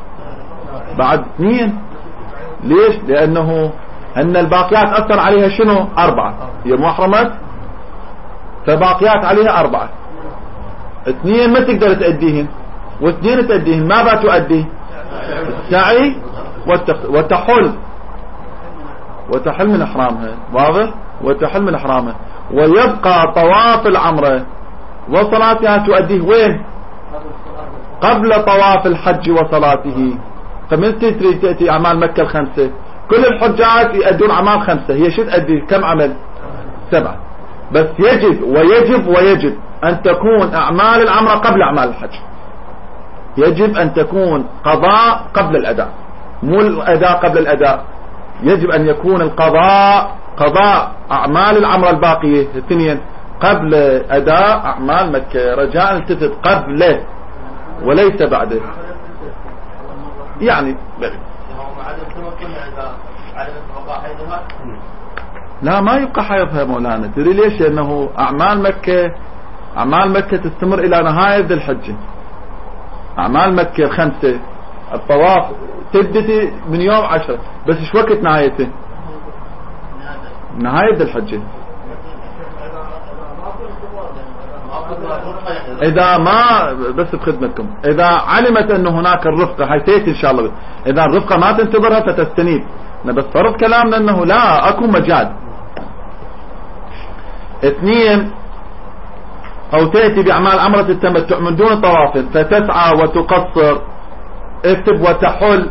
بعد اثنين. ليش؟ لأنه أن الباقيات أثر عليها شنو؟ أربعة، هي محرمة فباقيات عليها أربعة، اثنين ما تقدر تأديهن واثنين تأديهن. ما بقى تؤدي؟ السعي وتحل وتحل من إحرامها. واضح؟ وتحل من إحرامها، ويبقى طواف العمرة وصلاتها تؤديه وين؟ قبل طواف الحج وصلاته. فمن تريد تأتي أعمال مكة الخمسة، كل الحجاج يؤدون أعمال خمسة، هي شو تأدي؟ كم عمل؟ سبعة. بس يجب ويجب ويجب أن تكون أعمال العمرة قبل أعمال الحج، يجب أن تكون قضاء قبل الأداء، مو الأداء قبل الأداء. يجب أن يكون القضاء قضاء أعمال العمرة الباقية اثنين قبل أداء أعمال مكة. رجاء التفت قبله وليس بعده. يعني لا ما يبقى حيضها مولانا. تدري ليش؟ لأنه أعمال مكة أعمال مكة تستمر إلى نهاية ذي الحجة. أعمال مكة الخمسة الطواف تبدأ من يوم عشرة، بس ايش وقت نهايته؟ نهاية ذي الحجة. إذا ما بس بخدمتكم إذا علمت أن هناك الرفقة حيثيت إن شاء الله، إذا الرفقة ما تنتظرها فتستنيب. بس فرض كلامنا أنه لا أكو مجال. اثنين، أو تأتي بأعمال عمرة التمتع من دون طواف فتسعى وتقصر. اكتب وتحل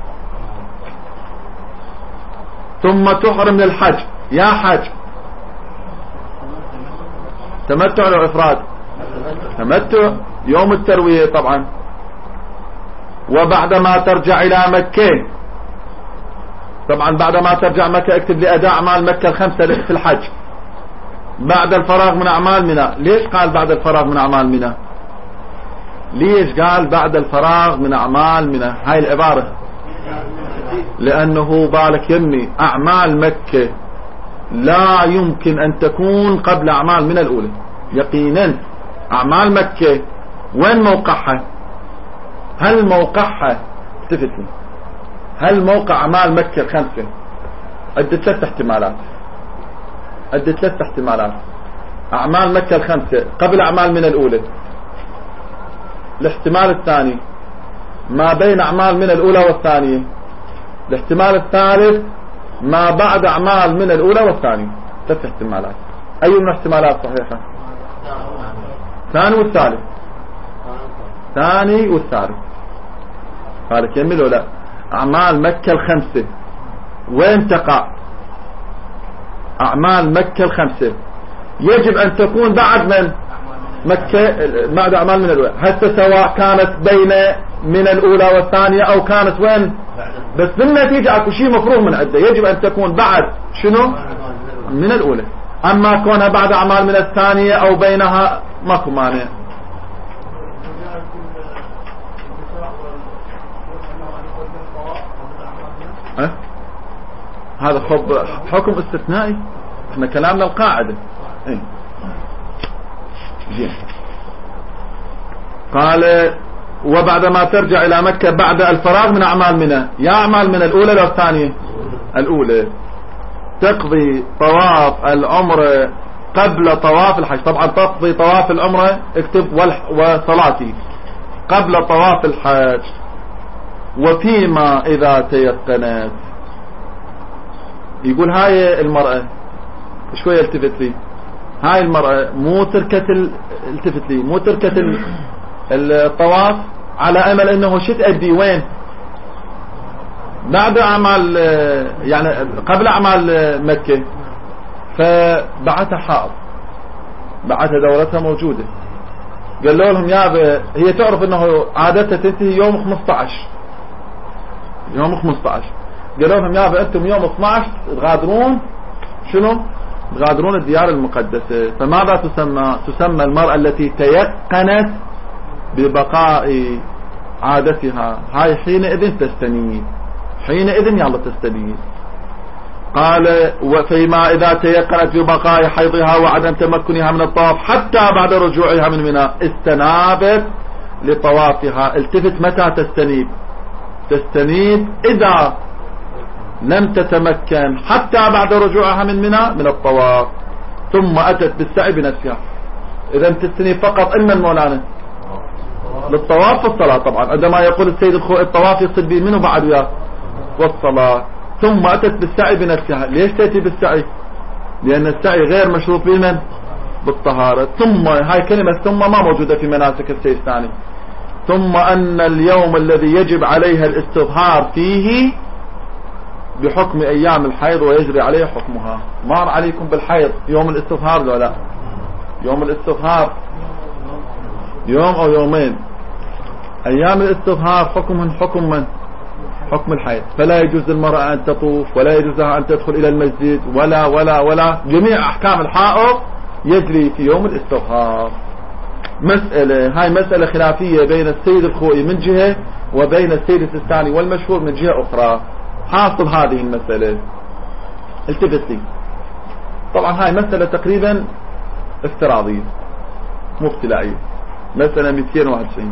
ثم تحرم للحج. يا حج تمتع أو إفراد؟ تمتع يوم التروية طبعا. وبعدما ترجع إلى مكة، طبعا بعدما ترجع مكة اكتب لأداء أعمال مكة الخمسة في الحج بعد الفراغ من أعمال منى. ليش قال بعد الفراغ من أعمال منى؟ ليش قال بعد الفراغ من أعمال منى هاي العبارة؟ لأنه بالك يمي أعمال مكة لا يمكن أن تكون قبل أعمال منى الأولى يقينا. أعمال مكة وين موقعها؟ هل موقعها التفتني هل موقع أعمال مكة الخمسة؟ عدة ثلاث احتمالات عدة ثلاث احتمالات. أعمال مكة الخمسة قبل أعمال منى الأولى. الاحتمال الثاني ما بين أعمال منى الأولى والثانية. الاحتمال الثالث ما بعد أعمال منى الأولى والثانية. ثلاث احتمالات. أي من الاحتمالات صحيحة؟ ثاني والثالث. ثاني والثالث. قال كمل ولا؟ أعمال مكة الخمسة وين تقع؟ أعمال مكة الخمسة يجب أن تكون بعد من مكة، بعد أعمال من الأولى. حتى سواء كانت بين من الأولى والثانية أو كانت وين، بس بالنتيجة أكو شيء مفروغ من عدة. يجب أن تكون بعد شنو؟ من الأولى. أما كونها بعد أعمال من الثانية أو بينها ماكو مانع. أه؟ هذا خب حكم استثنائي. احنا كلامنا القاعدة. ايه. جين. قال وبعدما ترجع إلى مكة بعد الفراغ من أعمال منى. يا أعمال من الأولى لو الثانية؟ الأولى. تقضي طواف العمرة قبل طواف الحج. طبعا تقضي طواف العمرة اكتب وصلاتي قبل طواف الحج. وفيما إذا تيقنت. يقول هاي المرأة شوية التفت لي. هاي المرأة مو تركة التفت لي مو تركة الطواف على أمل أنه شو تأدي وين بعد أعمال يعني قبل أعمال مكة. فبعتها حائض، بعتها دورتها موجودة. قالوا لهم يا هي تعرف أنه عادتها تنتهي يوم خمسة عشر يوم خمسة عشر. قالوا لهم يا أنتم يوم اثني عشر تغادرون شنو؟ تغادرون الديار المقدسة. فماذا تسمى؟ تسمى المرأة التي تيقنت ببقاء عادتها. هاي حينئذ تستنيب، حينئذ يلا تستنيب. قال وفيما إذا تيقنت ببقاء حيضها وعدم تمكنها من الطواف حتى بعد رجوعها من منى استنابت لطوافها. التفت متى تستنيب؟ تستنيب إذا لم تتمكن حتى بعد رجوعها من منى من الطواف ثم أتت بالسعي بنفسها. إذا تستنيب فقط إما المولانا للطواف والصلاة. طبعا عندما يقول السيد الخوئي الطواف يصل به منه بعد وياه والصلاة. ثم أتت بالسعي بنفسها. ليش تأتي بالسعي؟ لأن السعي غير مشروط بمن؟ بالطهارة. ثم هاي كلمة ثم ما موجودة في مناسك السيد الثاني. ثم أن اليوم الذي يجب عليها الاستظهار فيه بحكم أيام الحيض ويجري عليه حكمها. مر عليكم بالحيض يوم الاستظهار ولا لا؟ يوم الاستظهار يوم أو يومين. أيام الاستظهار حكم حكم من؟ حكم الحيض. فلا يجوز للمرأة أن تطوف ولا يجوز لها أن تدخل إلى المسجد ولا ولا ولا جميع أحكام الحائض يجري في يوم الاستظهار. مسألة هاي مسألة خلافية بين السيد الخوئي من جهة وبين السيد السيستاني والمشهور من جهة أخرى. حاصل هذه المسألة التفت لي طبعا هاي مسألة تقريبا افتراضية مو ابتلائية. مسألة مئتين وواحد وتسعين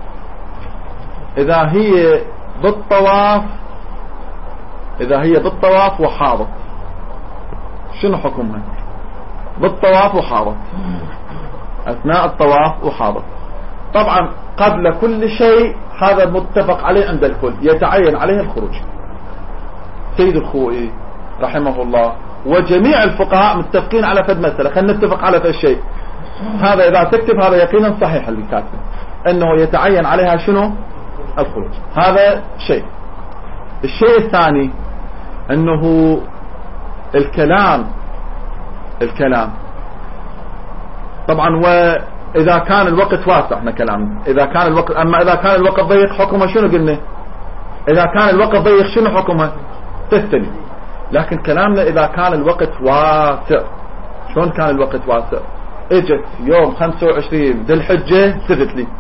إذا هي بالطواف إذا هي بالطواف وحاضت شنو حكمها؟ بالطواف وحاضت أثناء الطواف وحاضت. طبعا قبل كل شيء هذا متفق عليه عند الكل، يتعين عليه الخروج. سيد الخوئي رحمه الله وجميع الفقهاء متفقين على فد مسألة. خلينا نتفق على فد شيء، هذا إذا تكتب هذا يقينا صحيح اللي كاتبه، أنه يتعين عليها شنو؟ الخروج. هذا شيء. الشيء الثاني أنه الكلام الكلام طبعا، وإذا كان الوقت واسع احنا كلامنا إذا كان الوقت، أما إذا كان الوقت ضيق حكمها شنو قلنا؟ إذا كان الوقت ضيق شنو حكمها؟ تستلم. لكن كلامنا إذا كان الوقت واسع. شلون كان الوقت واسع؟ اجت يوم خمسة وعشرين ذي الحجة سرت لي،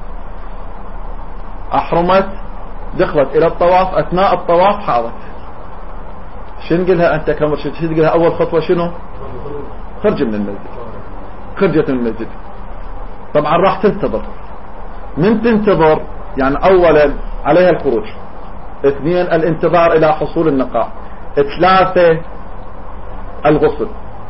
أحرمت، دخلت إلى الطواف، أثناء الطواف حاضت. شنو نقولها أنت كمرشد؟ شنو تقولها أول خطوة شنو؟ خرج من المسجد. خرجت من المسجد. طبعا راح تنتظر. من تنتظر يعني أولا عليها الخروج، اثنين الانتظار إلى حصول النقاء، ثلاثة الغسل،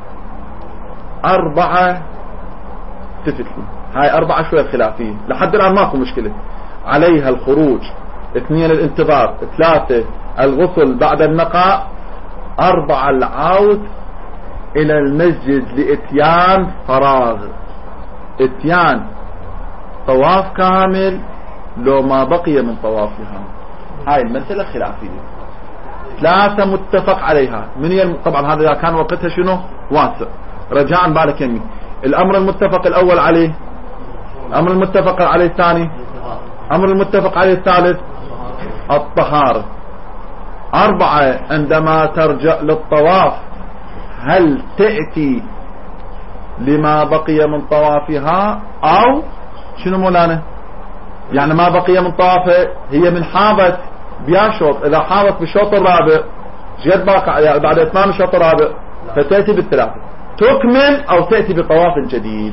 أربعة تفتلي. هاي أربعة شوية خلافية لحد الآن ماكو مشكلة. عليها الخروج، اثنين الانتظار، ثلاثة الغسل بعد النقاء، أربعة العود إلى المسجد لإتيان فراغ، إتيان طواف كامل لو ما بقي من طوافها. هاي المسألة خلافية. ثلاثة متفق عليها. من يم... طبعا هذا إذا كان وقتها شنو؟ واسع. رجاء بالك يمي. الأمر المتفق الأول عليه، الأمر المتفق عليه الثاني، الأمر المتفق عليه الثالث الطهارة. أربعة عندما ترجع للطواف هل تأتي لما بقي من طوافها أو شنو مولانا؟ يعني ما بقي من طوافه هي من حاضت بيا شوط، إذا حاضت بالشوط الرابع جد باقي يعني بعد إتمام الشوط الرابع فتأتي بالثلاثة، تكمل أو تأتي بطواف جديد.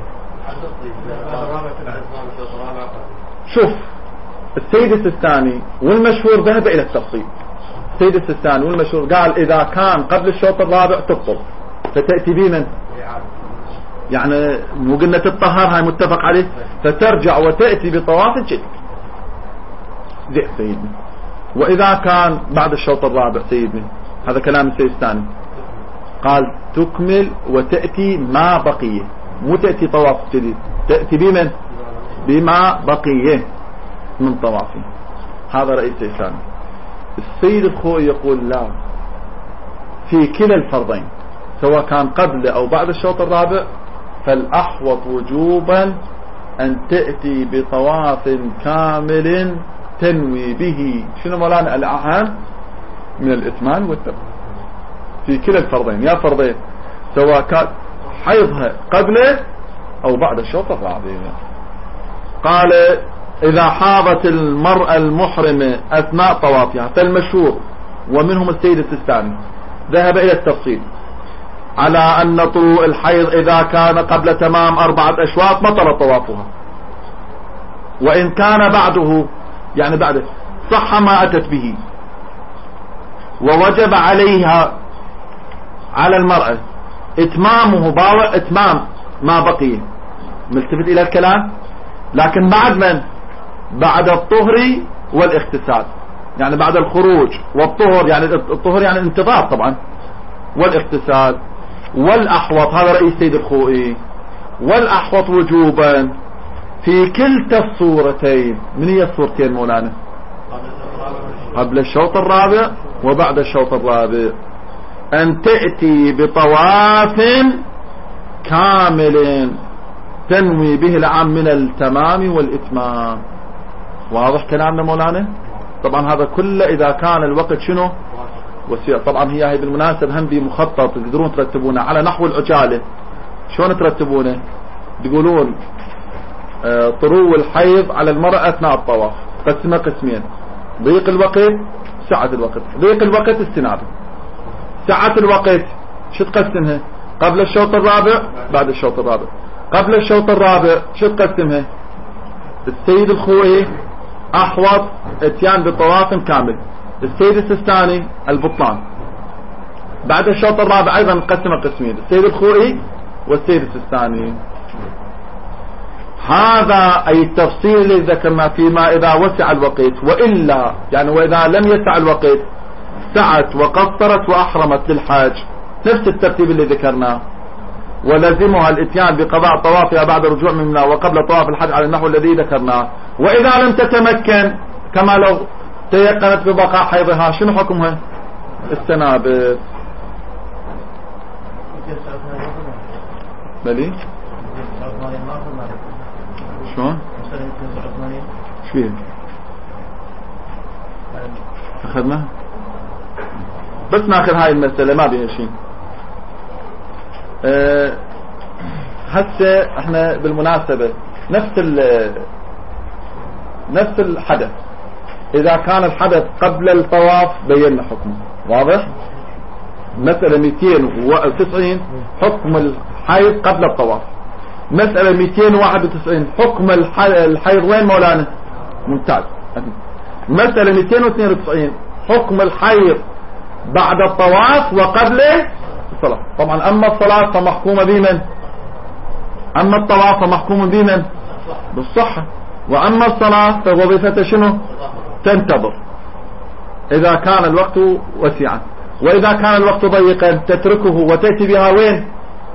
شوف السيد السيستاني والمشهور ذهب إلى التفصيل. السيد السيستاني والمشهور قال إذا كان قبل الشوط الرابع تبطل، فتأتي بمن؟ يعني مو قلنا تطهر، هاي متفق عليه، فترجع وتأتي بطواف جديد. زي سيدنا. وإذا كان بعد الشوط الرابع سيدنا، هذا كلام السيستاني، قال تكمل وتأتي ما بقيه، مو تأتي طواف جديد، تأتي بمن؟ بما بقيه من طوافه. هذا رأي السيستاني. السيد الخوئي يقول لا، في كلا الفرضين سواء كان قبل أو بعد الشوط الرابع فالأحوط وجوبا أن تأتي بطواف كامل تنوي به شنو مولانا؟ الأهم من الإتمام والتم في كلا الفرضين، يا فرضين سواء كان حيضها قبله أو بعد الشوط الرابع. قال إذا حاضت المرأة المحرمة أثناء طوافها فالمشهور ومنهم السيد السيستاني ذهب إلى التفصيل على أن طلوع الحيض إذا كان قبل تمام أربعة أشواط بطل طوافها، وإن كان بعده يعني بعده صح ما أتت به، ووجب عليها على المرأة إتمامه باوع إتمام ما بقي. ملتفت إلى الكلام. لكن بعد من؟ بعد الطهر والاغتسال، يعني بعد الخروج والطهر، يعني الطهر يعني الانتظار طبعا، والاغتسال. والأحوط هذا رأي السيد الخوئي، والأحوط وجوبا في كلتا الصورتين. من هي الصورتين مولانا؟ قبل الشوط الرابع وبعد الشوط الرابع أن تأتي بطواف كامل تنوي به العام من التمام والإتمام. واضح كلامنا مولانا؟ طبعا هذا كله إذا كان الوقت شنو؟ وسيع. طبعا هي هي بالمناسبة هم بمخطط تقدرون ترتبونه على نحو العجالة. شلون ترتبونه؟ تقولون اه طلوع الحيض على المرأة أثناء الطواف قسمة قسمين، ضيق الوقت سعة الوقت. ضيق الوقت استنابة، سعة الوقت شو تقسمها؟ قبل الشوط الرابع بعد الشوط الرابع. قبل الشوط الرابع شو تقسمها؟ السيد الخوئي أحوط اتيان بطواف كامل. السيد السستاني البطلان. بعد الشوط الرابع أيضا نقسم قسمين، السيد الخوئي والسيد السستاني. هذا أي التفصيل الذي ذكرنا فيما إذا وسع الوقت، وإلا يعني وإذا لم يسع الوقت سعت وقصرت وأحرمت للحاج، نفس الترتيب اللي ذكرناه. ولزمها الاتيان بقضاء طوافها بعد الرجوع من منى وقبل طواف الحج على النحو الذي ذكرناه. وإذا لم تتمكن كما لو تيقنت ببقاء حيضها شنو حكمها؟ التنابت. بلي شلون؟ شو فيه؟ أخذنا بس ناخذ هاي المسألة ما بيها شيء. أه هسه احنا بالمناسبة نفس نفس الحدث، اذا كان الحدث قبل الطواف بينا حكمه واضح. مسألة مئتين وتسعين حكم الحيض قبل الطواف. مسألة مئتين وواحد وتسعين حكم الحيض وين مولانا؟ ممتاز. مسألة مئتين واثنين وتسعين حكم الحيض بعد الطواف وقبل الصلاة. طبعا اما الصلاة فمحكومة بمن؟ اما الطواف فمحكوم بمن؟ بالصحة. واما الصلاة فوظيفتها شنو؟ تنتظر اذا كان الوقت وسعا. واذا كان الوقت ضيقا تتركه وتأتي بها وين؟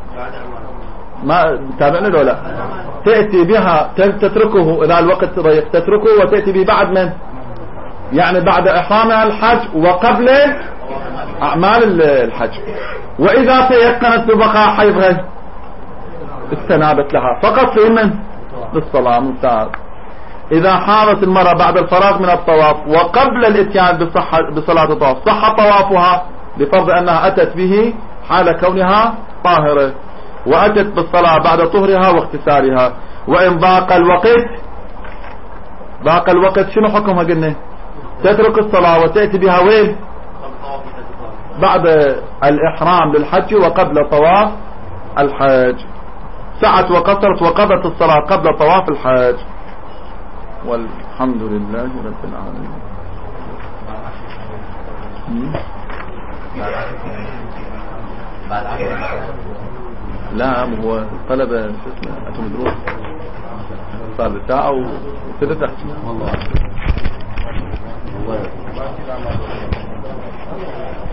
ما تابعنا لو لا تأتي بها تتركه اذا الوقت ضيق تتركه وتأتي به بعد من؟ يعني بعد احرامها الحج وقبل اعمال الحج. واذا تيقنت ببقاء حيضها استنابت لها فقط في من؟ للصلاة. ممتاز. اذا حاضت المرأة بعد الفراغ من الطواف وقبل الاتيان بصحة بصلاة الطواف صح طوافها بفرض انها اتت به حال كونها طاهرة، واتت بالصلاة بعد طهرها واغتسالها. وان ضاق الوقت ضاق الوقت شنو حكمها؟ قلنا تترك الصلاة وتأتي بها وين؟ بعد الإحرام للحج وقبل طواف الحج. سعت وقصرت وقضت الصلاة قبل طواف الحج. والحمد لله رب العالمين. لا هو الطلبة شو اسمه أنتم دروس صار ساعة وكذا تحكي والله